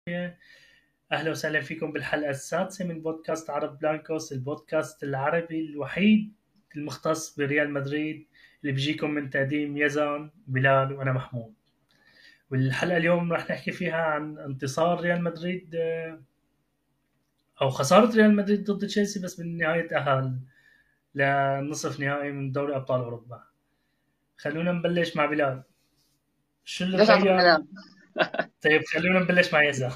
أهلا وسهلا فيكم بالحلقة السادسة من بودكاست عرب بلانكوس، البودكاست العربي الوحيد المختص بريال مدريد اللي بيجيكم من تقديم يزن بلال وأنا محمود. والحلقة اليوم راح نحكي فيها عن انتصار ريال مدريد أو خسارة ريال مدريد ضد تشيلسي، بس بالنهاية تأهل لنصف نهائي من دوري أبطال أوروبا. خلونا نبلش مع بلال. شو اللي ليش عطوك تغير؟ انا؟ طيب خلونا نبلش مع يزن.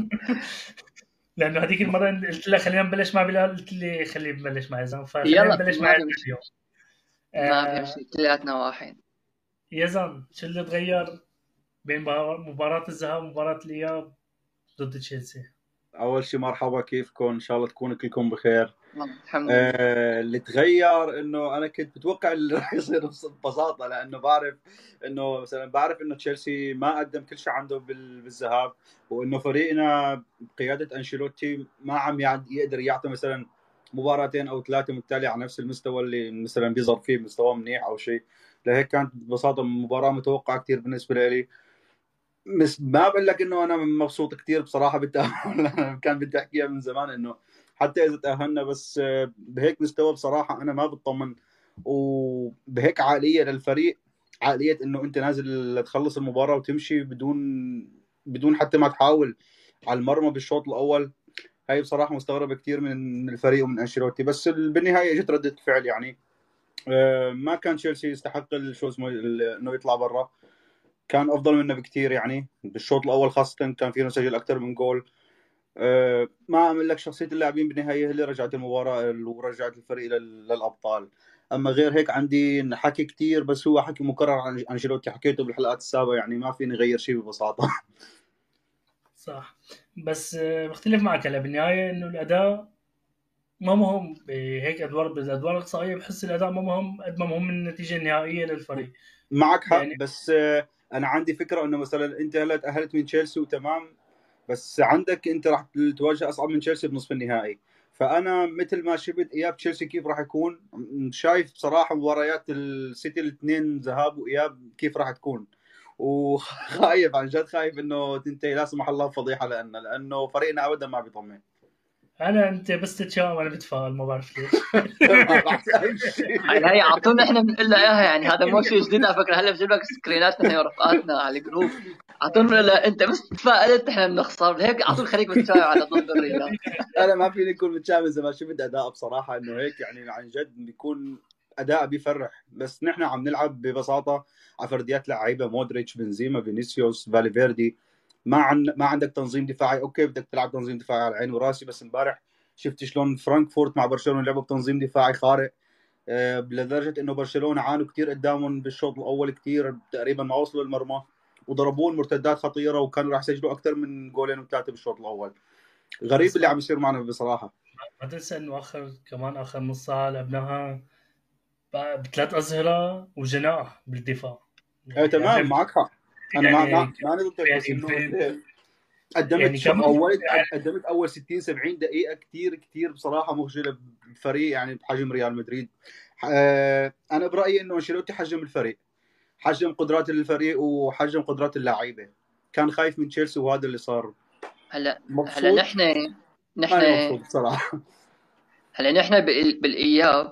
لانه هذيك المره قلت لها خلينا نبلش مع بلال، قلت لي خليه نبلش مع يزن، فخلينا يلا، نبلش مع ما في يزن مشكلة. اليوم. ما في آه مشكلة، كلياتنا واحد. يزن، شو اللي تغير بين مباراة الذهاب ومباراة الإياب ضد تشيلسي؟ اول شيء مرحبا، كيفكم؟ ان شاء الله تكونوا كلكم بخير. الحمد لله. اللي تغير انه انا كنت متوقع اللي راح يصير ببساطه، لانه بعرف انه تشيلسي ما قدم كل شيء عنده بالذهاب، وانه فريقنا بقياده انشيلوتي ما عم يقدر يعطي مثلا مباراتين او ثلاثه متتاليه على نفس المستوى اللي مثلا بيظهر فيه مستوى منيح او شيء. لهيك كانت ببساطه مباراه متوقعه كثير بالنسبه لي. ما بقول لك انه انا مبسوط كثير بصراحه بالتاهل. كان بدي احكيها من زمان انه حتى اذا تاهلنا، بس بهيك مستوى بصراحه انا ما بطمن، وبهيك عقليه للفريق، عقليه انه انت نازل تخلص المباراه وتمشي بدون حتى ما تحاول على المرمى بالشوط الاول. هاي بصراحه مستغربه كثير من الفريق ومن انشيلوتي، بس بالنهايه اجت رده فعل يعني. ما كان تشيلسي يستحق شو اسمه انه يطلع برا. كان افضل منه بكثير يعني بالشوط الاول خاصه، كان فيه نسجل اكثر من جول. ما اعمل لك شخصيه اللاعبين بالنهايه هي اللي رجعت المباراه ورجعت الفريق للابطال. اما غير هيك عندي حكي كثير، بس هو حكي مكرر عن انشيلوتي، حكيته بالحلقات السابقه، يعني ما فيني اغير شيء ببساطه. صح، بس بختلف معك. هلا بالنهاية إنه الأداء ما مهم بهيك أدوار، بالأدوار الإقصائية بحس الأداء ما مهم قد ما مهم النتيجة النهائية للفريق. معك حق، يعني بس انا عندي فكره انه مثلا انت هلا تاهلت من تشيلسي وتمام، بس عندك انت راح تواجه اصعب من تشيلسي بنصف النهائي. فانا مثل ما شفت اياب تشيلسي كيف راح يكون، شايف بصراحه مباريات السيتي الاثنين ذهاب واياب كيف راح تكون، وخايف عن جد، خايف انه تنتهي لا سمح الله فضيحه لانه فريقنا ابدا ما بيطمن. أنت بس تتشاؤم وأنا بتفائل، ما بعرف ليش. ما بحكي شيء. هاي اعطونا، احنا بنقول له اياها، يعني هذا مو شيء جديد على فكرة. هلا بجيب لك سكرينات نحن ورفقاتنا على الجروب. اعطونا، لا انت بس تفائلت احنا بنخسر، هيك على طول خليك متشايع على ضد الريال. انا ما فيني اكون متشائم اذا ما شفت اداء بصراحه، انه هيك يعني عن جد بيكون اداء بيفرح، بس نحن عم نلعب ببساطه على فرديات لعيبه: مودريتش، بنزيما، فينيسيوس، فالفيردي. ما عندك تنظيم دفاعي. اوكي بدك تلعب تنظيم دفاعي على عيني وراسي، بس امبارح شفت شلون فرانكفورت مع برشلونه لعبوا بتنظيم دفاعي خارق. لدرجه انه برشلونه عانوا كثير قدامهم بالشوط الاول، كثير تقريبا ما وصلوا للمرمى، وضربون مرتدات خطيره، وكانوا راح يسجلوا اكثر من جولين وثلاثه بالشوط الاول. غريب بس اللي عم يصير معنا بصراحه. ما تنسى إنه آخر نص ساعة لعبناها بثلاث أظهرة وجناح بالدفاع. ايه يعني تمام، معك حق. انا يعني ما ضدك، بس يعني انه قدمت يعني كمان قدمت اول 60 70 دقيقه كثير كثير بصراحه مخجله بفريق يعني بحجم ريال مدريد. انا برايي انه انشيلوتي حجم الفريق، حجم قدرات الفريق وحجم قدرات اللعيبه. كان خايف من تشيلسي وهذا اللي صار. هلا مبسوط؟ نحن ماني مبسوط بصراحه. هلا نحن بالاياب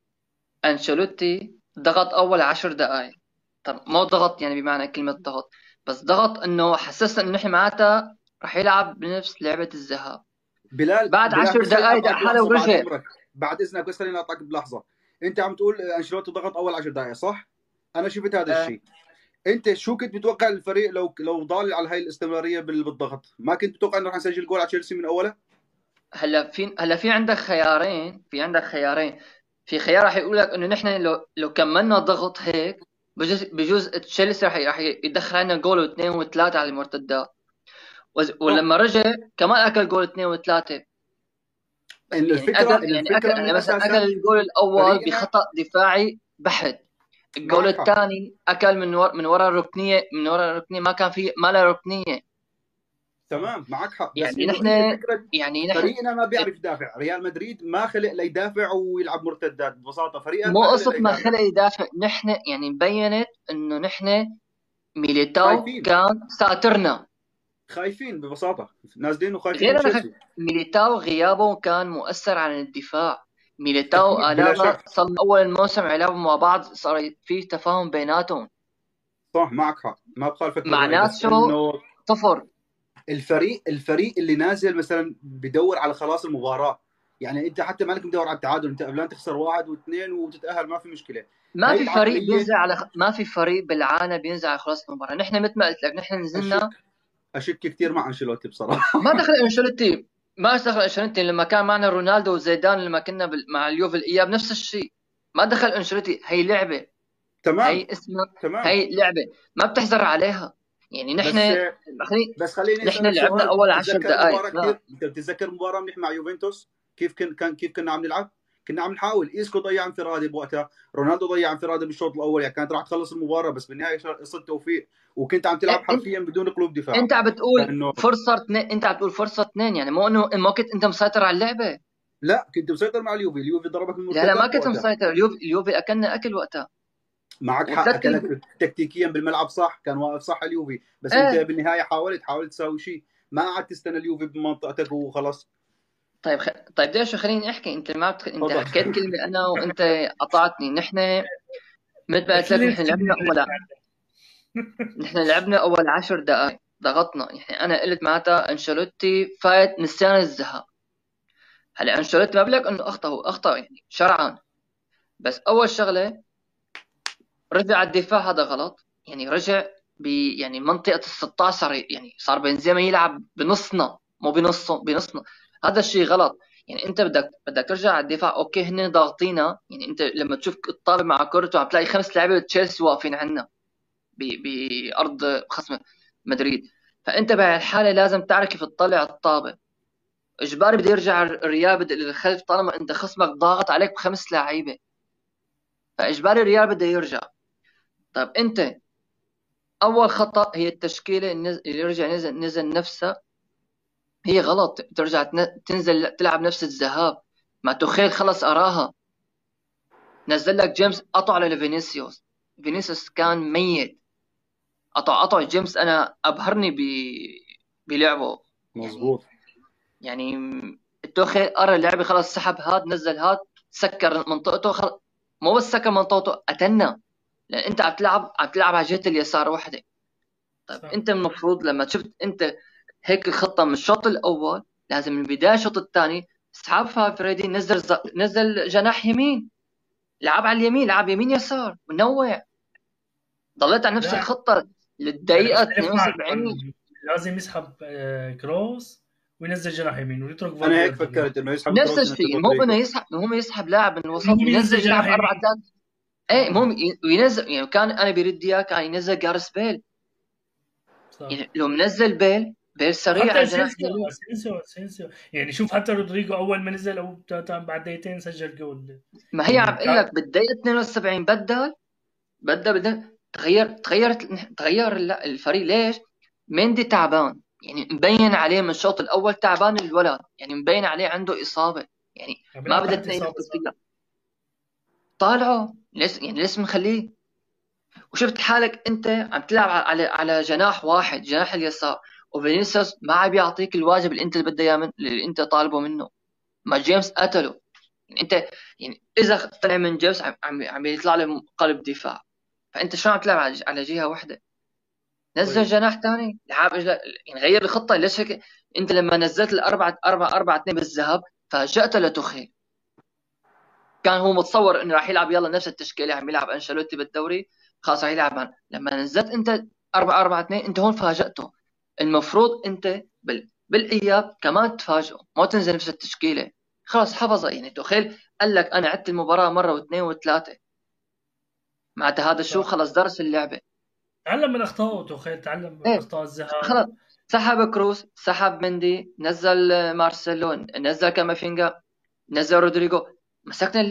انشيلوتي ضغط اول 10 دقائق. طب مو ضغط يعني بمعنى كلمة ضغط، بس ضغط انه حسسنا انه نحن معناتها رح يلعب بنفس لعبة الذهاب. بعد بلال 10 بس خليني دقائق دق اقطعك حاله بلحظه بعد ورجع. اذنك، بعد اذنك بس خليني اقطعك بلحظه. انت عم تقول انشيلوتي ضغط اول 10 دقائق، صح؟ انا شفت هذا آه، الشيء. انت شو كنت متوقع الفريق لو ضال على هاي الاستمراريه بالضغط؟ ما كنت متوقع انه راح نسجل جول على تشيلسي من اوله؟ هلا في عندك خيارين، في خيار رح يقول لك انه نحن لو كملنا ضغط هيك بجوز تشيلسي رح يدخل لنا جول واثنين وثلاثة على المرتدات. ولما رجع كمان اكل جول اثنين وثلاثه. بس ان يعني الفكره اكل ان يعني اكل الفكره يعني انه مثلا اكل اساسا الجول الاول فريقنا. بخطأ دفاعي بحت. الجول معك حق. الثاني اكل من ورا الركنيه، ما كان في ما له ركنيه. تمام معك حق، بس يعني انه نحن هي فكره يعني نحن فريقنا ما بيعرف يدافع. ريال مدريد ما خلق ليدافع ويلعب مرتدات، ببساطه فريقك مو ما خلق قصة ما ليدافع. خلق يدافع، نحن يعني بينت انه نحن ميليتاو خايفين. كان ساترنا. خايفين ببساطه، نازلين وخايفين غير من انا تشيلسي. ميليتاو غيابه كان مؤثر على الدفاع. ميليتاو اكيد بلا ألابا شك. صار من اول الموسم يلعبوا مع بعض، صار في تفاهم بيناتهم. صح، معك حق، ما بخالفك مع بالراي، بس ناتشو انه صفر. الفريق اللي نازل مثلا بدور على خلاص المباراه. يعني انت حتى مالك مدور على التعادل، انت قبلان تخسر 1 و2 وتتاهل، ما في مشكله. ما هاي في فريق العقليه. بينزل على ما في فريق بالعالم بينزل على خلاص المباراه. نحن مثل ما قلت لك، نحن نزلنا. اشك كثير مع انشيلوتي بصراحه. ما دخل انشيلوتي، ما دخل انشيلوتي لما كان معنا رونالدو وزيدان، لما كنا مع اليوفي الاياب نفس الشيء. ما دخل انشيلوتي. هي لعبه، تمام هي اسمها، تمام. هي لعبه ما بتحذر عليها. يعني نحن بس خليني نحن اسالك لعبنا سؤال. اول 10 بتتذكر دقائق مباراه لا. كثير، انت بتتذكر مباراه منيح مع يوفنتوس؟ كيف كنا عم نلعب؟ كنا عم نحاول. ايسكو ضيع انفرادي بوقتها، رونالدو ضيع انفرادي بالشوط الاول، يعني كانت راح تخلص المباراه، بس بالنهايه صدت توفيق، وكنت عم تلعب انت حرفيا بدون قلوب دفاع. انت عم بتقول فانه فرصه اثنين، انت عم بتقول فرصه اثنين، يعني مو انه ما كنت انت مسيطر على اللعبه. لا، كنت مسيطر مع اليوفي ضربك لا لا، ما بالمرتدات كنت بوقتها. مسيطر. اليوفي اكلنا اكل وقتها. معك حق، وثلاث اكلك تكتيكيا بالملعب، صح، كان واقف صح اليوفي، بس انت ايه. بالنهايه حاولت تساوي شيء، ما قعدت تستنى اليوفي بمنطقتك وخلاص. طيب طيب ديش خليني احكي. انت ما انت تفضل. حكيت كلمه انا وانت قطعتني. نحن مثل ما قلت لك، كل كلمة نحن لعبنا اول 10 دقائق ضغطنا. يعني انا قلت معناتها انشيلوتي فايت نسيان الذهاب. هلا انشيلوتي ما بقول لك انه اخطا، هو اخطا يعني شرعا، بس اول شغله رجع الدفاع، هذا غلط. يعني رجع يعني منطقه ال 16، يعني صار بنزيما يلعب بنصنا مو بنصنا. هذا الشيء غلط. يعني انت بدك ترجع على الدفاع. اوكي هن ضاغطينا، يعني انت لما تشوف الطابه مع كورته عم تلاقي 5 لاعبين تشيلسي واقفين عندنا بارض خصم مدريد. فانت بهالحاله لازم تعرف كيف تطلع الطابه. اجباري بده يرجع الريال للخلف طالما انت خصمك ضاغط عليك ب5 لاعيبه، فاجباري الريال بده يرجع. طيب انت اول خطا هي التشكيله اللي رجع نزل نفسها، هي غلط. ترجع تنزل تلعب نفس الذهاب. ما تخيل خلص اراها، نزل لك جيمس قطع لفينيسيوس. فينيسيوس كان ميت. قطع جيمس. انا ابهرني بلعبه. مزبوط. يعني التوخي ارى اللعبه خلص، سحب هاد نزل هاد، سكر منطقته مو بس سكر منطقته، قتلنا. لان انت عم تلعب على جهه اليسار وحده. طيب انت المفروض لما شفت انت هيك الخطه من الشوط الاول، لازم من بدايه الشوط الثاني اسحبها فريدي، نزل جناح يمين، لعب على اليمين، لعب يمين يسار ونوع. ضليت على نفس لا، الخطه انا للدقيقه بختلف معك. 72. لازم يسحب كروس وينزل جناح يمين ويترك انا هيك فالفيردي. فكرت انه يسحب نفس كروس الشيء، وينزل المهم انه رودريجو. يسحب لاعب من الوسط المهم وينزل ينزل يلعب جناح 4 يمين. 3 ايه المهم وينزل. يعني كان انا برد اياه كان ينزل جارس بيل. صح. يعني لو منزل بيل سريع حتى على جناح اسينسيو يمين. اسينسيو يعني شوف، حتى رودريجو اول ما نزل او بعد دقيقتين سجل جول. ما هي عم يعني اقول لك بالدقيقه 72 بدل تغير الفريق. ليش؟ مندي تعبان، يعني مبين عليه من الشوط الاول تعبان الولد، يعني مبين عليه عنده اصابه. يعني عم ما بيلعب بدها تحت تنقل اصابه صار. فيها. طالعه ليش مخليه؟ وشفت حالك انت عم تلعب على جناح واحد، جناح اليسار، وفينيسيوس ما عم يعطيك الواجب اللي انت بدك اياه اللي انت طالبه منه. ما جيمس قتله. يعني انت، يعني اذا طلع من جيمس عم يطلع له قلب دفاع، فانت شو عم تلعب على جهه واحده؟ نزل طيب جناح ثاني، يعني غير الخطه. ليش هيك؟ انت لما نزلت الأربعة 4-4-2 بالذهاب فاجأت لتوخيل. كان هو متصور انه راح يلعب يلا نفس التشكيله عم يلعب انشيلوتي بالدوري، خلاص راح يلعب لما نزلت انت 4-4-2 انت هون فاجأته. المفروض انت بالاياب كمان تفاجئه، ما تنزل نفس التشكيله. خلاص حفظها. يعني توخيل قال لك انا عدت المباراه مره واثنين وثلاثه، معناتها هذا شو صح. خلص درس اللعبه. تعلم من اخطائه توخيل، تعلم من ايه اخطاء الذهاب. خلص. سحب كروس، سحب مندي، نزل مارسيلو، نزل كامافينجا، نزل رودريجو. مسكنا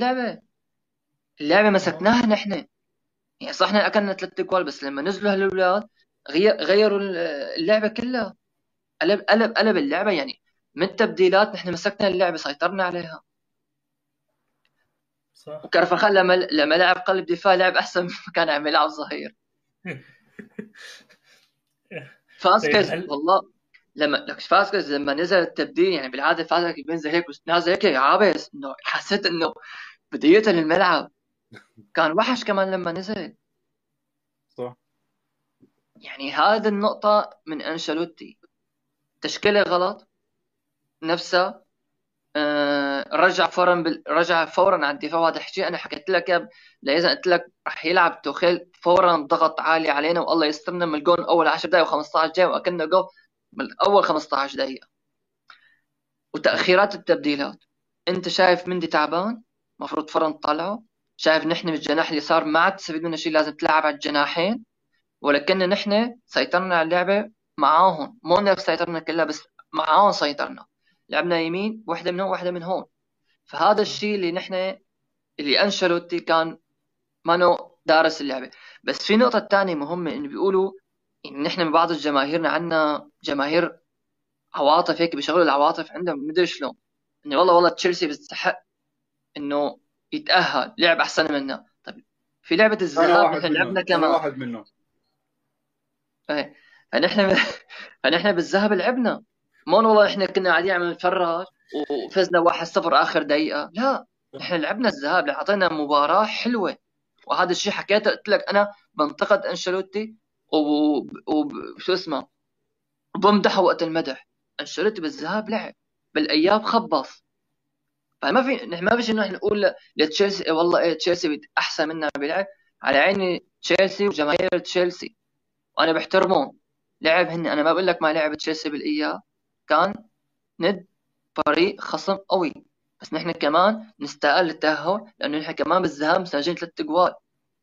اللعبه اه مسكناها نحن. يعني صح احنا اكلنا 3 جوال، بس لما نزلوا هالولاد غيروا اللعبه كلها. قلب اللعبه. يعني من التبديلات نحن مسكنا اللعبه، سيطرنا عليها. صح. وكرفخان لما لعب قلب دفاع لعب احسن ما كان عم يلعب ظهير. طيب فاسكيز والله لما لك فاسكيز لما نزل التبديل، يعني بالعاده فاسكيز بينزل هيك نازل هيك عابس، انه حسيت انه بده يقتل الملعب. كان وحش كمان لما نزل. صح. يعني هذه النقطة من أنشيلوتي، تشكيلة غلط نفسها. رجع فورا على الدفاع. وهذا الشيء انا حكيت لك اياه اذا قلت لك رح يلعب توخيل فورا ضغط عالي علينا، والله يسترنا من الجون اول 10 دقائق و15 دقيقة، واكلنا جول من اول 15 دقيقة. وتأخيرات التبديلات، انت شايف مندي تعبان مفروض فرن تطلعه، شايف نحن بالجناح اليسار ما عاد تستفيد منه شيء، لازم تلعب على الجناحين. ولكن نحن سيطرنا على اللعبة معاهم، مو انك سيطرنا كلها بس معاهم سيطرنا، لعبنا يمين واحدة من هون واحدة من هون. فهذا الشيء اللي نحن اللي أنشيلوتي كان مانو دارس اللعبة. بس في نقطة تانية مهمة، إنه بيقولوا إن نحن من بعض الجماهيرنا عنا جماهير عواطف، هيك بيشغلوا العواطف عندهم مدري شلون، إنه والله تشيلسي بيستحق إنه يتأهل، لعب أحسن منا. طيب في لعبة الذهاب نحن لعبنا كمان. أنا واحد منهم. فنحن فنحن بالذهاب لعبنا، مو والله إحنا كنا قاعدين عم نتفرج وفزنا 1-0 آخر دقيقة. لا، نحن لعبنا الذهاب، اعطينا مباراة حلوة. وهذا الشيء حكيته، قلت لك انا بنتقد انشيلوتي وشو اسمه وبمدحه وقت المدح. انشيلوتي بالذهاب لعب، بالاياب خبص. فما في نحن ما فيش انه احنا نقول لتشيلسي والله ايه تشيلسي احسن منا بيلعب. على عيني تشيلسي وجماهير تشيلسي وانا بحترمهم، لعب هن. انا ما بقول لك ما لعب تشيلسي بالاياب، كان ند فريق خصم قوي، بس نحن كمان نستاهل التأهل لانه نحن كمان بالذهاب مسجلين 3 جوال.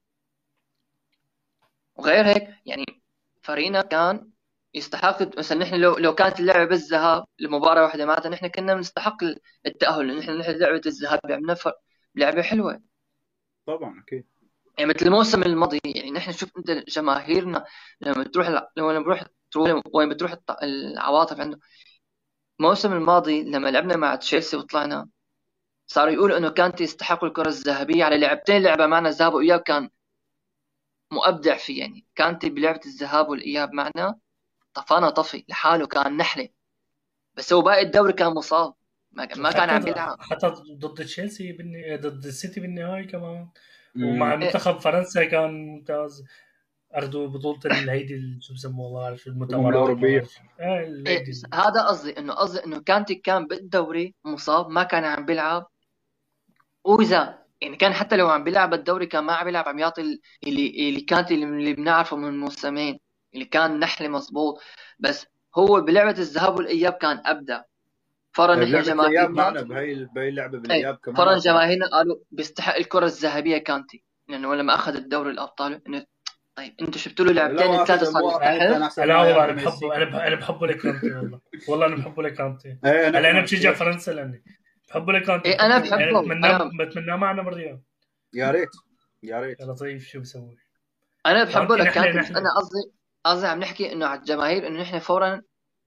وغير هيك يعني فريقنا كان يستحق. مثلا نحن لو كانت اللعبه بالذهاب لمباراه واحده معناتها نحن كنا نستحق التاهل، لان نحن لعبه الذهاب لعبنا لعبه حلوه. طبعا اكيد. يعني مثل الموسم الماضي، يعني نحن شوف انت جماهيرنا لما تروح وين بتروح العواطف عنده. الموسم الماضي لما لعبنا مع تشيلسي وطلعنا، صاروا يقولوا انه كانت يستحق الكره الذهبيه على لعبتين لعبه معنا ذهاب واياب، كان مؤبدع فيه. يعني كانت بلعبه الذهاب والاياب معنا طفانا طفي لحاله، كان نحله. بس هو باقي الدوري كان مصاب، ما كان عم يلعب. حتى ضد تشيلسي ضد السيتي بالنهائي كمان. ومع منتخب فرنسا كان ممتاز. اخذوا بطولة الهيدي شو بسموها ما بعرف، المؤتمرات الأوروبية. هذا قصدي انه كانتي كان بالدوري مصاب، ما كان عم بيلعب. واذا يعني كان حتى لو عم بيلعب الدوري كان ما عم بيلعب، عم يعطي اللي كانت اللي بنعرفه من موسمين، اللي كان نحله مزبوط. بس هو بلعبة الذهاب والاياب كان ابدع. فرن نحن جماهيرنا معنا بهي اللعبه بالاياب كمان. فرن جماهيرنا قالوا بيستحق الكرة الذهبية كانتي، لانه لما اخذ الدوري الابطال انه طيب انتوا شفتوا له لعبتين 3 صار لا والله انا بحبه، انا بحبه لكانتي والله انا بحبه لكانتي. انا بشجع فرنسا لاني بحبه لكانتي. انا بحبه، بتمنى معنا بالرياض. يا ريت يا لطيف شو بسوي. انا بحبه لكانتي، بس انا قصدي عم نحكي انه على الجماهير، انه نحن فورا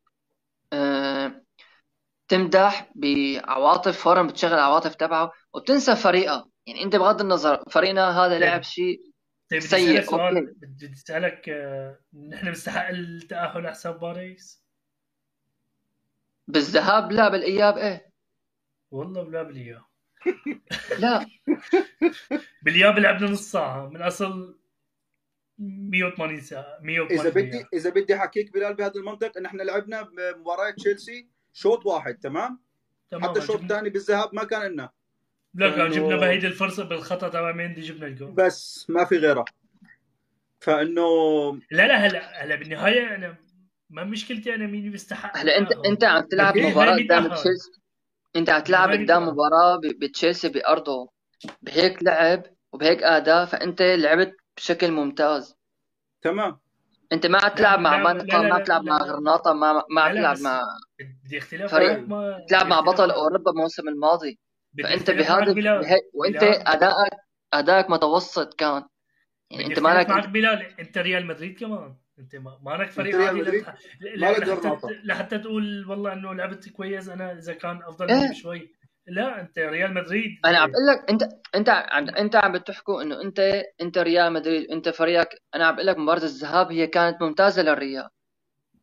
تمدح بعواطف، فورا بتشغل عواطف تبعه وبتنسى فريقه. يعني انت بغض النظر فريقنا هذا لعب شيء سيء، بدي اسالك نحن بنستحق التاهل على حساب باريس بالذهاب؟ لا، بالاياب ايه والله. لا بالاياب لا بالاياب لعبنا نص ساعه من اصل 180 ساعه 180. اذا بدي احكيك بلال بهذا المنطق، ان احنا لعبنا بمباراه تشيلسي شوط واحد تمام حتى الشوط الثاني بالذهاب ما كان لنا. لا كان جبنا بهيدي الفرصه بالخطا تبع ميندي، جبنا الجول بس ما في غيرها. فانه لا هلا بالنهايه انا ما مشكلتي انا مين بيستحق. هلا انت عم تلعب مباراه قدام تشيلسي، انت عم تلعب قدام مباراه بتشيلسي بارضه بهيك لعب وبهيك اداء، فانت لعبت بشكل ممتاز تمام. انت ما عم تلعب مع مانقا، ما تلعب مع غرناطه، ما عم تلعب مع بدي اختلاف فريق، تلعب مع بطل اوروبا الموسم الماضي. فانت بهذا وانت ادائك متوسط كان. يعني انت مالك معك بلال، انت ريال مدريد كمان، انت مالك فريق عادي لحتى تقول والله انه لعبت كويس انا اذا كان افضل مني بشوي. لا انت ريال مدريد. انا عم بقول لك انت عم بتحكوا انه انت ريال مدريد، انت فريقك. انا عم بقول لك مباراه الذهاب هي كانت ممتازه للريال،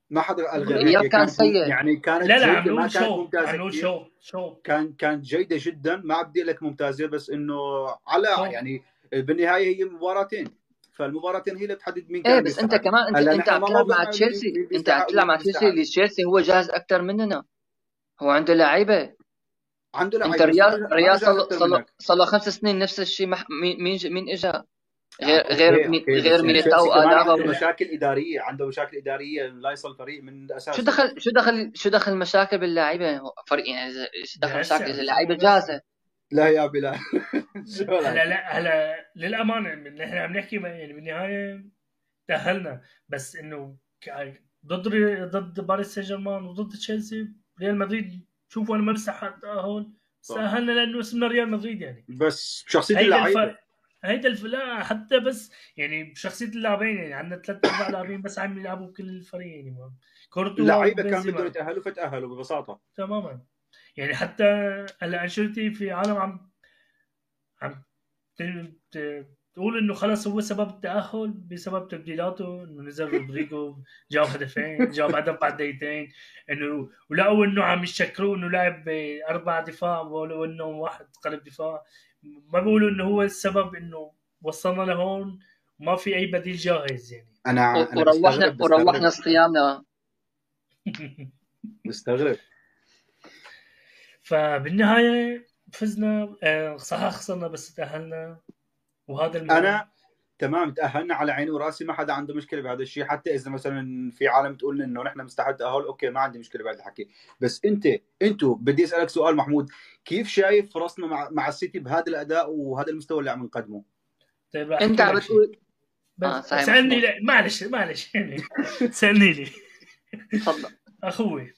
ما حدا قال غير الإياب هيك، كان كانت سيء. يعني كانت لا جيده، عم ما نقول كانت شو، ممتازه عم نقول كثير. شو كانت جيده جدا، ما بدي لك ممتازه، بس انه على شو يعني بالنهايه هي مباراتين، فالمباراتين هي اللي بتحدد مين ايه كان بس انت بيستحق. كمان هلا انت نحن عم ما تلعب مع موضوعنا تشيلسي، مين انت عم بيستحق تلعب ومين مع ما تشيلسي بيستحق. اللي تشيلسي هو جاهز اكثر مننا، هو عنده لعيبه. عنده انت لعيبه بس ما ريال جاهز اكثر منك. صار له 5 سنين نفس الشيء. مين اجى اوكي غير بس يعني ميليتاو تشيلسي كمان وألابا عنده هلا مشاكل اداريه، عنده مشاكل اداريه لا يصل الفريق من شو اساسه. دخل المشاكل باللعيبه؟ فريق يعني شو دخل مشاكل بهسه اذا شو اللعيبه بس. جاهزه؟ لا يا بلال شو هلا لك؟ لا هلا للامانه نحن عم نحكي يعني بالنهايه تاهلنا، بس انه ضد باريس سان جيرمان وضد تشيلسي ريال مدريد، شوفوا انا ما بستحق التاهل، بس صح، تاهلنا لانه اسمنا ريال مدريد يعني. بس بشخصيه هيدا اللعيبه. الفرق، لا حتى بس يعني بشخصيه اللاعبين، يعني عندنا 3 4 لاعبين بس عم يلعبوا بكل الفريق يعني كورتوا اللعيبه كان بدهم وبنزيما يتاهلوا فتاهلوا ببساطه. تماما. يعني حتى هلا انشيلوتي في عالم عم تقول انه خلص هو سبب التاهل بسبب تبديلاته، انه نزل رودريجو جاب هدفين، جاب هدف بعد دقيقتين، انه ولقوا انه عم يشكروه انه لاعب 4 دفاع ولو انه واحد قلب دفاع. ما بيقولوا انه هو السبب انه وصلنا لهون وما في اي بديل جاهز يعني. انا وروحنا صيامنا. بستغرب. فبالنهايه فزنا، صح خسرنا بس تاهلنا، وهذا المهم. انا تمام، تاهلنا على عيني وراسي، ما حدا عنده مشكله بهذا الشيء. حتى اذا مثلا في عالم تقول انه نحن مستحق تاهل، اوكي ما عندي مشكله بهذا الحكي. بس انتوا بدي اسالك سؤال محمود، كيف شايف فرصنا مع السيتي بهذا الاداء وهذا المستوى اللي عم نقدمه؟ طيب راح انت احكي عم لك شيء، بتقول بس صحيح سالني محمود. لا معلش يعني سالني لي. تفضل. اخوي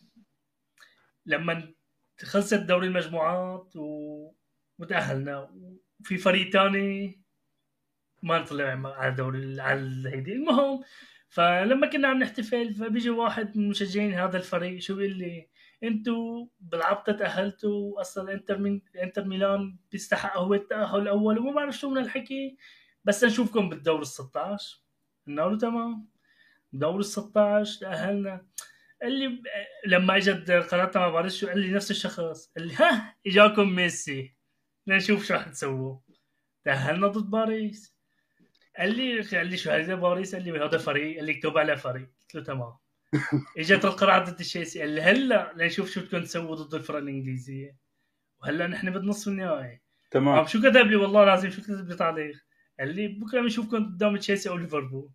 لما خلصت دوري المجموعات وتأهلنا وفي فريق تاني ما طلع على دوري على هيدي، المهم فلما كنا عم نحتفل فبيجي واحد من مشجعين هذا الفريق شو بيقول لي انتوا بالعبطة تأهلتوا، اصلا انتر ميلان بيستحق هو التأهل الاول وما بعرف شو من الحكي، بس نشوفكم بالدور ال16. قلنا له تمام، دور ال16 تأهلنا. اللي لما اجت قناتنا ما بعرف شو قال لي نفس الشخص، قال لي ها اجاكم ميسي لنشوف شو رح تسووا. تأهلنا ضد باريس، قال لي شو هذا باريس، قال لي هذا فريق، قال لي اكتب على فريق، قلت له تمام. اجت القرعه ضد تشيلسي، قال لي هلا لنشوف شو بدكم تسووا ضد الفرق الانجليزيه، وهلا نحن بالنصف النهائي. تمام. شو كتب لي والله لازم، شو كتب لي تعليق، قال لي بكره بنشوفكم قدام تشيلسي او ليفربول.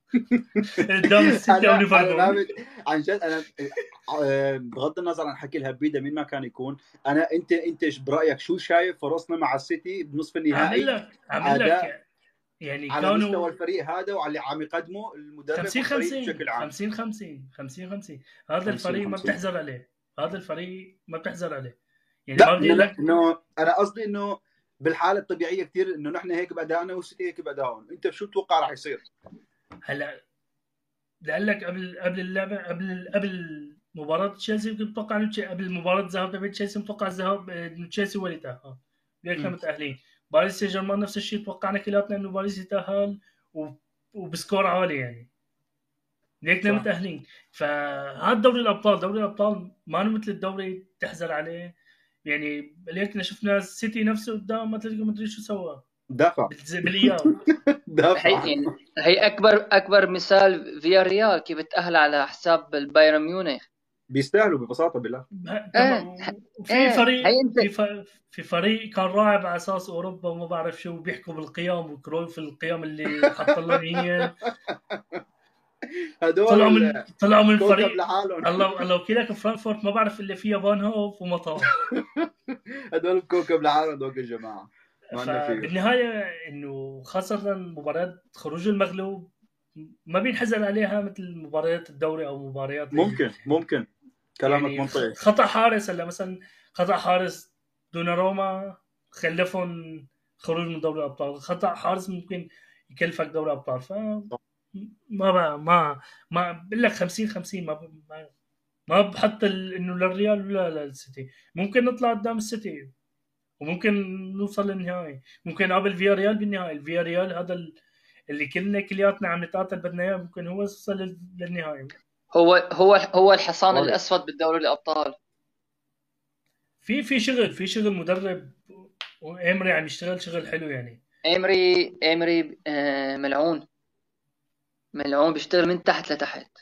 قدام السيتي او ليفربول. عن جد انا بغض النظر عن حكي الهبيده مين ما كان يكون، انت برايك شو شايف فرصنا مع السيتي بنصف النهائي؟ عامل لك يعني على كانوا مستوى الفريق هذا وعلى اللي عم يقدمه المدرب 50 والفريق 50 بشكل عام. 50 50 50 50. هذا الفريق ما بتحزر عليه، هذا الفريق ما بتحزر عليه يعني. لا ما بدي لك انه انا قصدي انه بالحاله الطبيعيه كثير انه نحن هيك بادائنا والسيتي هيك بادائهم، انت شو تتوقع راح يصير؟ هلا لك قبل اللعبه، قبل مباراه تشيلسي كنت متوقع انه قبل مباراه الذهاب تبع تشيلسي متوقع الذهاب انه تشيلسي هو اللي تاهل، ليكنا متاهلين. باريس سان جيرمان نفس الشيء توقعنا كلاتنا انه باريس يتاهل وبسكور عالي يعني، ليكنا متاهلين. فهذا دوري الابطال ما هو مثل الدوري تحزر عليه يعني. ليكنا شفنا السيتي نفسه قدام ما مدري شو سوى، دافع بالاياب. دافع. هي اكبر مثال فيا ريال كيف تاهل على حساب البايرن ميونخ. بيستاهلوا ببساطه بالله. في فريق في فريق كان راعب على اساس اوروبا وما بعرف شو، بيحكوا بالقيام وكرويف القيام اللي حط لهم هي هدول طلعوا من فريق لحالهم. الله وكيلك فرانكفورت ما بعرف اللي فيها فان هوف ومطار. هدول كوكب لحالهم هدول الجماعه. بالنهايه انه خاصه مباريات خروج المغلوب ما بينحزن عليها مثل مباريات الدوري او مباريات ممكن كلامك يعني منطقي. خطا حارس، هلا مثلا خطا حارس دوناروما خلفهم خروج من دوري الابطال، خطا حارس ممكن يكلفك دوري ابطال. ف ما بقول لك 50 50 ما بحط انه للريال ولا للسيتي. ممكن نطلع قدام السيتي وممكن نوصل للنهائي، ممكن قبل فيا ريال بالنهائي. الفيا ريال هذا اللي كلياتنا عم نتقاتل بدنا اياه، ممكن هو يوصل للنهائي. هو الحصان واضح. الاسود بالدوري الابطال. في شغل مدرب، وإيمري عم يشتغل شغل حلو يعني. ايمري ملعون بيشتغل من تحت لتحت.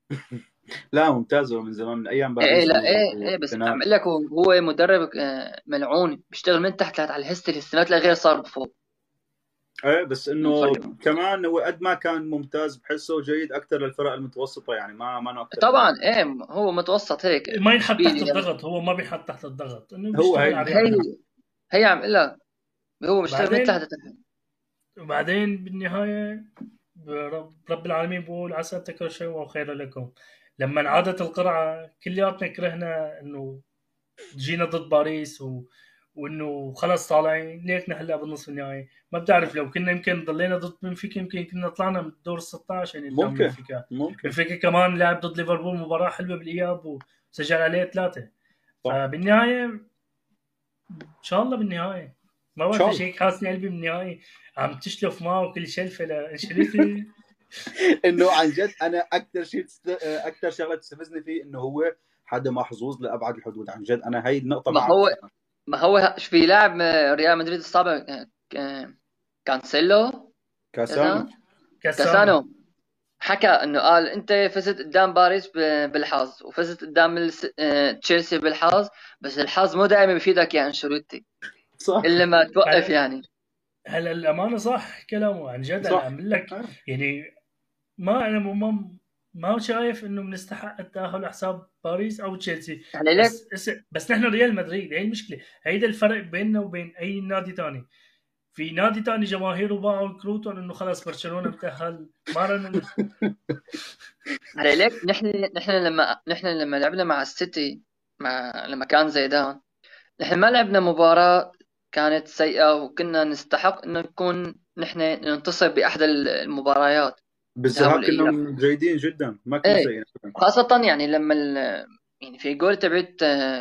لا ممتاز، هو من زمان من ايام ايه باريس لا ايه بس عم اقول لك هو مدرب ملعون بيشتغل من تحت لتحت على الهيستوري، السنوات الاخيره صار بفوق. ايه بس انه كمان هو قد ما كان ممتاز بحسه جيد اكثر للفرق المتوسطه، يعني ما اكثر. طبعا ايه هو متوسط هيك، ما ينحط تحت اشبيليا الضغط، هو ما بينحط تحت الضغط انه هو بيشتغل على ريال مدريد. هي عم اقول لك هو بيشتغل من تحت بعدين لتحت. وبعدين بالنهايه رب العالمين بقول عسى تكرهوا شيئا وخير لكم. لما انعادت القرعه كلياتنا كرهنا انه جينا ضد باريس وانه خلص طالعين ليكنا هلا بالنصف النهائي. ما بتعرف لو كنا يمكن ضلينا ضد بنفيكا يمكن كنا طلعنا من الدور 16 يعني قدام ممكن بنفيكا. ممكن بنفيكا كمان لعب ضد ليفربول مباراه حلوه بالاياب وسجل عليه 3. فبالنهايه ان شاء الله بالنهايه ما بعرف ليش هيك حاسني قلبي بالنهايه عم تشلف معه كل شلفه لانشيلوتي. انه عن جد انا اكثر شيء اكثر شغله تستفزني فيه انه هو حدا محظوظ لابعد الحدود. عن جد انا هاي النقطه ما هو في لاعب ريال مدريد السابق كانسيلو كاسانو حكى انه قال انت فزت قدام باريس بالحظ وفزت قدام تشيلسي بالحظ، بس الحظ مو دائما بيفيدك يا انشيلوتي الا ما توقف يعني. هلا الامانه صح كلامه عن جد. انا عم لك يعني انا ما شايف انه بنستحق التاهل حساب باريس او تشيلسي. بس نحن ريال مدريد، هي المشكله، هيدا الفرق بيننا وبين اي نادي ثاني. في نادي ثاني جماهيره باعوا كروتهم انه خلص برشلونه متاهل ما على ليك نحن لما لعبنا مع السيتي لما كان زيدان، نحن ما لعبنا مباراة كانت سيئة وكنا نستحق انه نكون نحن ننتصر باحدى المباريات بالذهاب. كنا جيدين جدا ما كنا سيئين خاصة يعني لما يعني في جول تبعت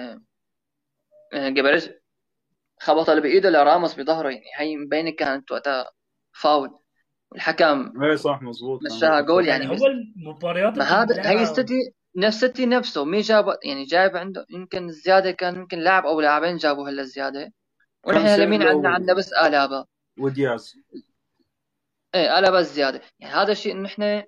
جبريز خبط اللي بايده لراموس بظهره، يعني هي مبينه كانت وقتها فاول والحكم ايه صح مزبوط مشاها جول. يعني هو المباريات هذا هي السيتي نفسه مي جاب، يعني جايب عنده يمكن زياده، كان يمكن لاعب او لاعبين جابوا هلا زياده، ونحن هلا مين عندنا بس آلابا ودياز. ايه آلابا زياده. يعني هذا الشيء انه نحن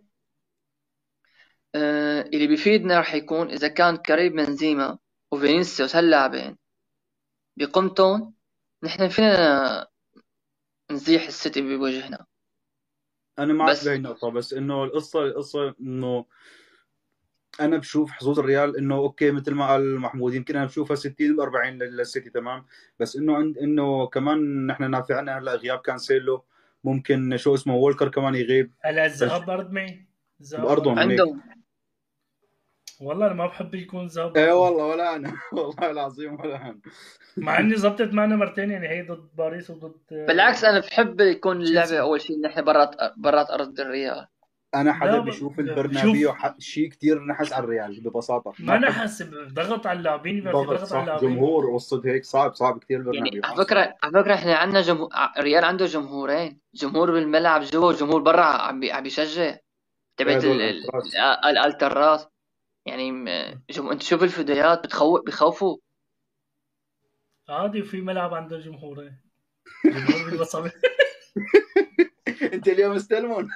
اللي بيفيدنا راح يكون اذا كان كريم بنزيما وفينيسيوس هاللاعبين بقمتهم، نحن فينا نزيح السيتي بوجهنا. انا معك بهي النقطه، بس انه القصه انه انا بشوف حظوظ الريال انه اوكي مثل ما قال محمود، يمكن انا بشوفها 60 40 للسيتي تمام، بس انه كمان نحن نافعنا هلا غياب كانسيلو، ممكن شو اسمه وولكر كمان يغيب. هلا الذهاب بارض مين؟ بارضهم عندهم. والله انا ما بحب يكون ذهاب. ايه والله ولا انا والله العظيم ولا انا، مع اني زبطت معنا مرتين، يعني هي ضد باريس وضد بالعكس انا بحب يكون اللعبه اول شيء نحن برات ارض الريال. انا حدا بشوف البرنابيو شيء كتير نحس على الريال ببساطه. ما نحس ضغط على اللاعبين، ضغط على اللاعبين، جمهور والصد هيك صعب كتير البرنابيو. يعني على فكره احنا عندنا الريال عنده جمهورين، جمهور بالملعب جوا وجمهور برا عم بيشجع تبعت الالتراس. يعني انت شوف الفيديوهات بخوفوا عادي. وفي ملعب عنده جمهورين، جمهور بالبصمه. انت اليوم استلمون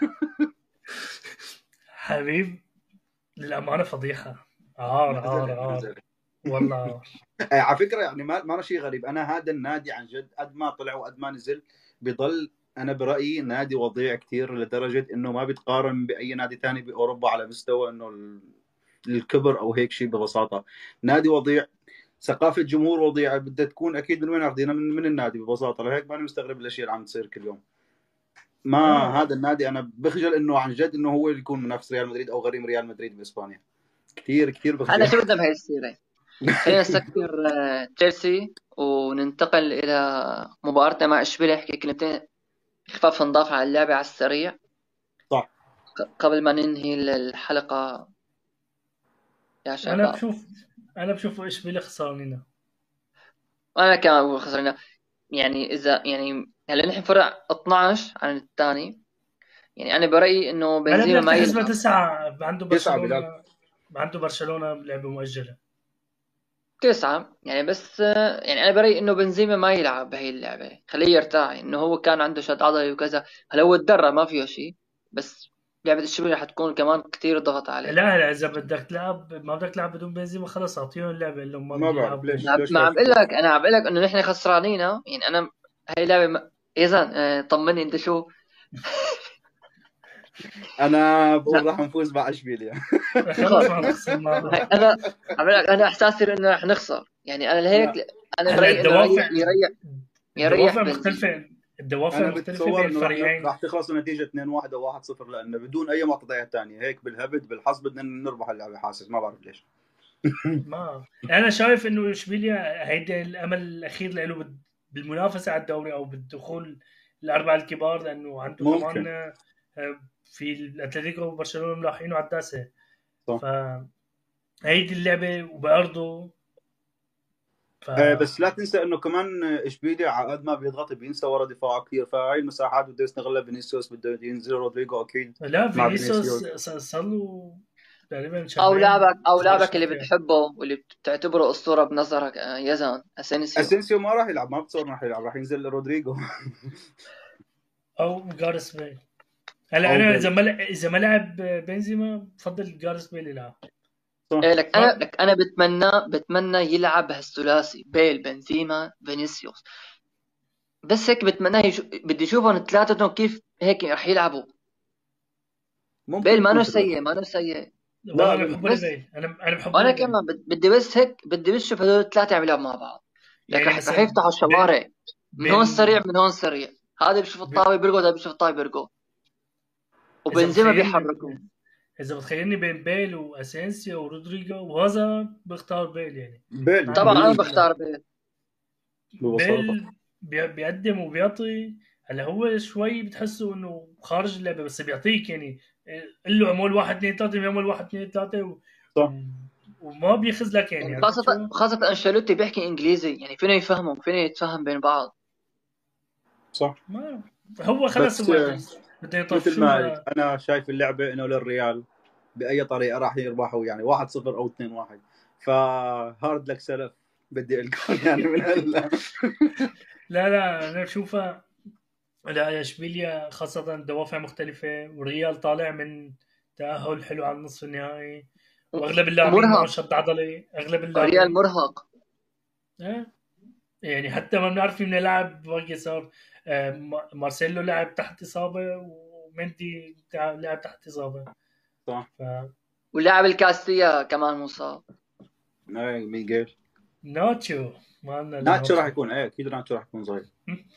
حبيب للامانه فضيحه. عار والله. على فكره يعني ما شيء غريب. انا هذا النادي عن جد قد ما طلع وقد ما نزل بضل انا برايي نادي وضيع كثير، لدرجه انه ما بيتقارن باي نادي ثاني باوروبا على مستوى انه الكبر او هيك شيء. ببساطه نادي وضيع، ثقافه جمهور وضيعه، بدها تكون اكيد من وين اخذينها من النادي ببساطه. لهيك ماني مستغرب الاشياء اللي عم تصير كل يوم. ما هذا النادي انا بخجل انه عن جد انه هو اللي يكون منافس ريال مدريد او غريم ريال مدريد باسبانيا. كثير بخجل. انا شو بدنا بهي السيره. خلينا نسكر تشيلسي وننتقل الى مباراتنا مع اشبيليه. احكي كلمتين خفاف نضاف على اللعبه على السريع صح قبل ما ننهي الحلقه يا شباب. انا بشوف اشبيليه خسرانين، وانا كمان بقول خسرنا. يعني اذا يعني هلا نحن فرق 12 عن الثاني، يعني انا برايي انه بنزيما ما يلعب 9 عنده برشلونه عنده برشلونه لعبه مؤجله. 9 يعني، بس يعني انا برأيي انه بنزيما ما يلعب بهي اللعبه، خليه يرتاح، انه هو كان عنده شد عضلي وكذا. هلا هو اتدرب ما فيه شيء، بس لعبه الشبه رح تكون كمان كتير ضغط عليه. لا اذا بدك تلعب ما بدك تلعب بدون بنزيما خلص اعطيهم اللعبه اللي ما ما بعرف بيلعبوا. ليش ما عم خايف بقول لك، انا عم بقول لك انه نحن خسرانين يعني انا هي لعبه اذا طمني انت شو. انا بقول راح نفوز مع اشبيليا. خلص ما نخسر ما انا عم بقول لك انا احساسي انه رح نخسر، يعني انا لهيك لا انا هلا برأيي انه يريح الدوافع بنزيما. مختلفه. الدوافع انا مختلفه بتصور بين انه راح الفريقين. تخلص النتيجه 2-1 او 1-0 لانه بدون اي معطيات ثانيه هيك بالهبد بالحظ بدنا نربح اللعبه. حاسس ما بعرف ليش. ما انا شايف انه اشبيليا هيدا الامل الاخير له بالمنافسه على الدوري او بالدخول الاربعه الكبار، لانه عنده كمان ممكن في الاتلتيكو وبرشلونه ملاحقينه على الداسه. صح. فهيدي اللعبه وبارضه. ف بس لا تنسى انه كمان اشبيليا على قد ما بيضغط بينسى ورا دفاع كثير، فهاي المساحات بده يستغلها فينيسيوس، بده ينزل رودريجو اكيد لا مع فينيسيوس فينيسيوس. صار له تقريبا او شهرين لاعبك او صار لاعبك اللي يشارك. بتحبه واللي بتعتبره اسطوره بنظرك يزن اسينسيو. اسينسيو ما راح يلعب، ما بتصور راح يلعب، راح ينزل رودريجو او جارس بيل. هلا او انا بيل. اذا ما لعب بنزيما بفضل جارس بيل يلعب. صح. إيه لك انا بتمنى يلعب هالثلاثي بيل بنزيما فينيسيوس، بس هيك بتمناه بدي اشوفهم ثلاثتهم كيف هيك رح يلعبوا. ممكن بيل يكون ما ثلاثي. سيء ما سيء. والله لا انا منه. بحبه بس لبيل. انا بحبه وانا لبيل. كمان بدي بس هيك بدي بس اشوف هدول الثلاثه عم يلعبوا مع بعض. لك يعني رح مثلا يفتحوا الشوارع، من هون سريع بين من هون سريع، هذا بيشوف الطابه بيرقد هذا بيشوف الطابه بيرقد، اذا وبنزيما بتخيلني بيحركوا. اذا بتخيلني بين بيل واسينسيو ورودريجو وهذا بختار بيل يعني. بيل ما عندي طبعا انا مشكله. بختار بيل. ببساطه. بيل بيقدم وبيعطي. هلا هو شوي بتحسه انه خارج اللعبه بس بيعطيك يعني. قل له اعمل 1 2 3 بيعمل 1 2 3 صح وما بيخذلك يعني. يعني عرفت شو؟ خاصة انشيلوتي بيحكي انجليزي، يعني فينا يفهمهم فينا يتفهم بين بعض. صح. ما هو خلص بس هو بده مثل ما قلت يطفشوها. انا شايف اللعبه انه للريال باي طريقه راح يربحوا، يعني 1-0 او 2-1. فهارد لك سلف بدي الكم يعني من هلا. لا انا بشوفها. لا اشبيليا خاصة دوافع مختلفة والريال طالع من تأهل حلو على النصف النهائي واغلب اللاعبين معه ومرهق، شد عضلي اغلب ريال اللاعبين. مرهق. يعني حتى ما بنعرف مين لاعب باقي صار. مارسيلو لعب تحت إصابة ومندي لعب تحت إصابة. صح. ف ولاعب الكاستيا كمان مصاب. اي ميغيل ناتشو ما عندنا إلا ناتشو راح ناتشو. يكون اكيد ناتشو راح يكون صغير.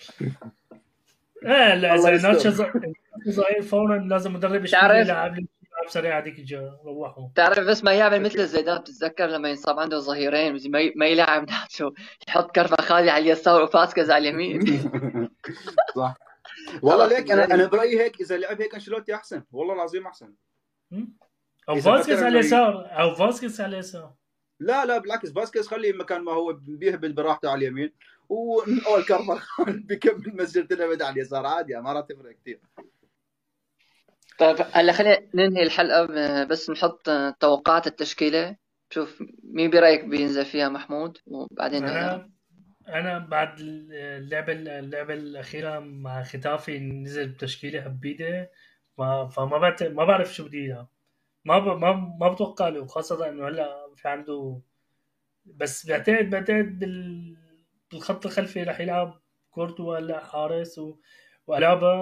لا الله إذا يستر. ناتشو صغير فورا لازم مدرب يشبيليا تعرف يلعب سريع هذيك الجا روحوا. تعرف بس ما يعمل مثل زيدان، بتتذكر لما ينصاب عنده ظهيرين ما يلعب ناتشو، يحط كرفخالي على اليسار وفاسكز على اليمين. صح والله. خلص ليك انا زي برايي هيك اذا لعب هيك انشيلوتي احسن، والله العظيم احسن. او اذا فاسكيز فكر على انه اليسار او فاسكيز على اليسار. لا بالعكس فاسكيز خليه مكان ما هو بيهبط براحته على اليمين، واول كارفاخال بيكمل مسيرة الابد على اليسار عادي، ما راح تفرق كثير. طيب هلا خلينا ننهي الحلقة بس نحط توقعات التشكيلة، شوف مين برأيك بينزل فيها محمود وبعدين نقدر. انا بعد اللعبه الاخيره مع ختافي نزل بتشكيله حبيده. ما بعرف شو بدي يلعب. ما بتوقع له خاصه انه هلا في عنده. بس بعتقد بالخط الخلفي رح يلعب كورتوا هلا حارس والابا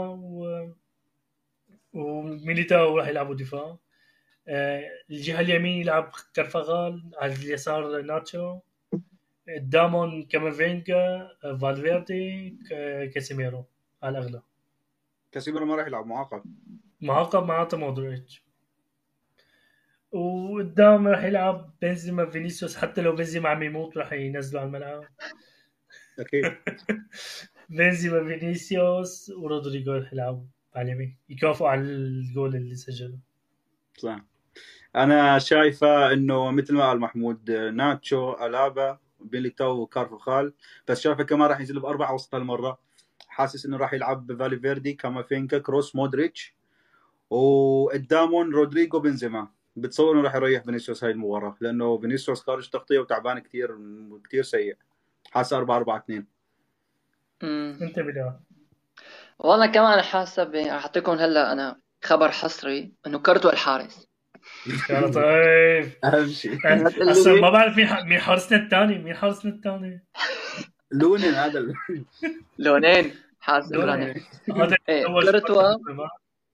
وميليتاو رح يلعبوا دفاع. الجهه اليمين يلعب كرفغال، على اليسار ناتشو، قدامهم كامافينجا، فالفيردي، كاسيميرو على الأغلب. كاسيميرو ما راح يلعب معاقب. معاقب معناته مودريتش. وقدام راح يلعب بنزيما فينيسيوس، حتى لو بنزيما عم يموت راح ينزلوا على الملعب. اكيد. بنزيما فينيسيوس ورودريجو راح يلعبوا على اليمين يكافئوا على الجول اللي سجله. صح. انا شايفه انه مثل ما قال محمود ناتشو الابا بيليتاو وكارفخال، بس شايفه كمان راح ينزل باربعه وسط المره. حاسس انه راح يلعب فالفيردي كامافينكا كروس مودريتش، وقدامهم رودريجو بنزيما بتصور انه راح يريح فينيسيوس هاي المباراه، لانه فينيسيوس خارج تغطيه وتعبان كثير كثير سيء. حاسه 4-4-2. انت بلا والله كمان حاسه راح اعطيكم هلا انا خبر حصري انه كرتو الحارس. يا طيب. اهم شيء هسه ما بعرف مين حارسنا الثاني. لونين هذا لونين حارس لونين. إبراني. هذا أول كرتوا شيء.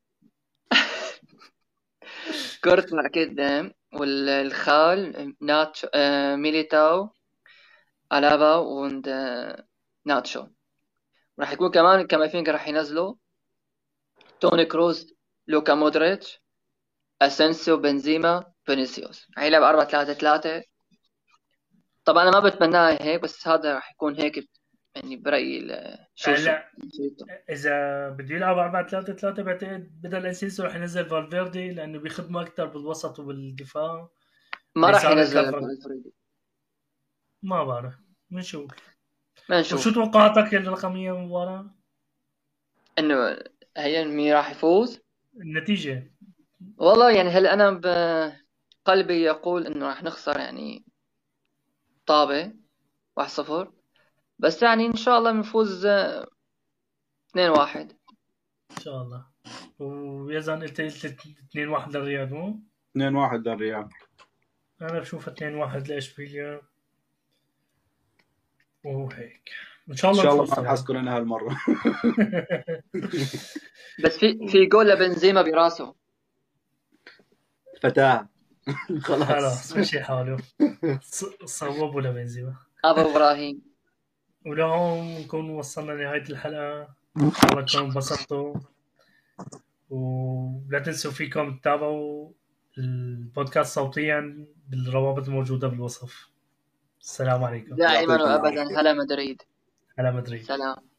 كرتوا قدام، والخال ناتشو ميليتاو ألابا وند ناتشو. راح يكون كمان كامافينجا راح ينزلوا توني كروز، لوكا مودريتش، اسينسيو، بنزيما، فينيسيوس. راح يلعب 4-3-3. طبعا انا ما بتمناها هيك، بس هذا راح يكون هيك يعني برأيي. لا اذا بده يلعب 4-3-3 بعتقد بدل اسينسيو راح ينزل فالفيردي لانه بيخدمه اكثر بالوسط وبالدفاع. ما راح بيساعد ينزل كفر. فالفريدي. ما بعرف، بنشوف. بنشوف وشو توقعاتك الرقميه من المباراه؟ انه هي مين راح يفوز. النتيجه والله يعني هلا انا بقلبي يقول انه راح نخسر يعني طابة 1-0، بس يعني ان شاء الله بنفوز 2-1. ان شاء الله. ويزن قلت 2-1 للرياض مو 2-1 للريال. انا بشوف 2-1 لاشبيليا وهيك. ان شاء ان الله شاء الله نفوز ما طبعاً. نحسكن انا هالمره. بس في جول لبنزيما براسه. فتاه. خلاص مشي حاله. صوبوا لبنزيما. ابو ابراهيم. ولهون نكون وصلنا لنهاية الحلقة. إن شاء الله تكونوا انبسطتوا، ولا تنسوا فيكم تتابعوا البودكاست صوتيا بالروابط الموجودة بالوصف. السلام عليكم. دائما يعطيكم وابدا العافية. هلا مدريد. على مدريد. سلام.